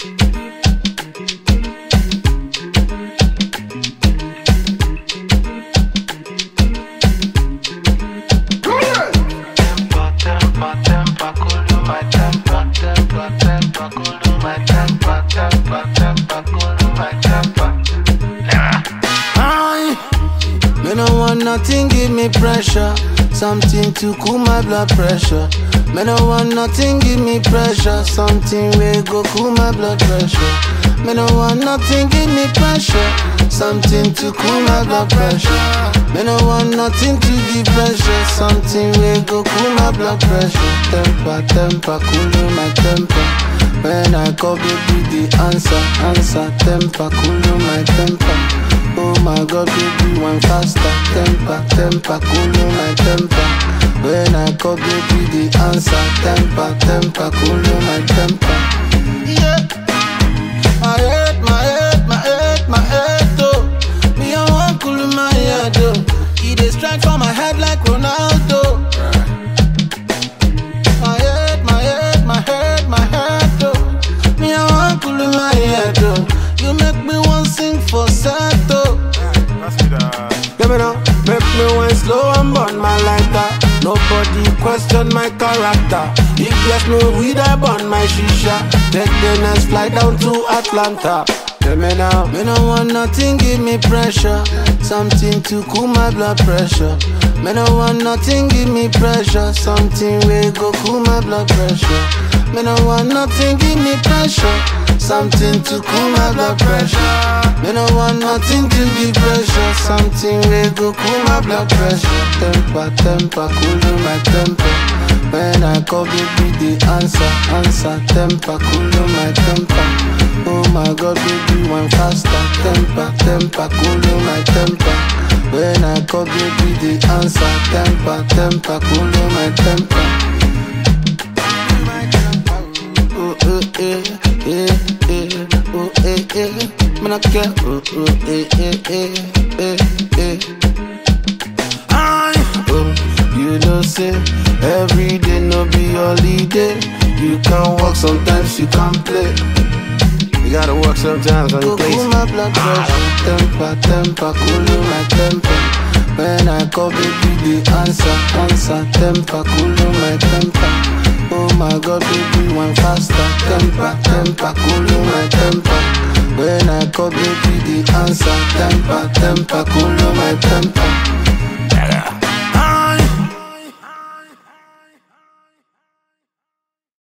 Me no want nothing, give me pressure. Something to cool my blood pressure. Me no want nothing, give me pressure. Something will go cool my blood pressure. Me no want nothing, give me pressure. Something to cool my blood pressure. Me no want nothing to give pressure. Something will go cool my blood pressure. Temper, cool my temper. When I call baby the answer. Temper, cool my temper. Oh my God, baby, one faster. Temper, cool my temper. When I call baby the answer. Temper, cool my temper. Yeah. My head, oh. Me I want cool my head, oh. He dey strike for my head like Ronaldo. My head, oh. Me I want cool my head, oh. You make me want sing for Sato. Let me know, make me want slow and burn my lighter. Nobody question my character. If bless me weed, I burn my shisha. Take the next flight down to Atlanta. Tell me now, me no want nothing, give me pressure. Something to cool my blood pressure. Me no want nothing, give me pressure. Something will go cool my blood pressure. Me no want nothing, give me pressure. Something to cool my blood pressure. Me no want nothing to give pressure. Something will go cool my blood pressure. Temper, cool my temper. When I call baby the answer. Temper, cool my temper. Oh my God, baby, one faster. Temper, cool my temper. When I call baby the answer. Temper, cool my temper. Oh, man, I care. You know, say every day no be holiday. You can walk sometimes, you can play. You gotta work sometimes on your place. Cool my blood pressure. Temper, cool my temper. When I call baby the answer. Temper, cool my temper. Oh my God, baby, one faster. Temper, cool my temper. When I call baby the answer. Temper, cool my temper.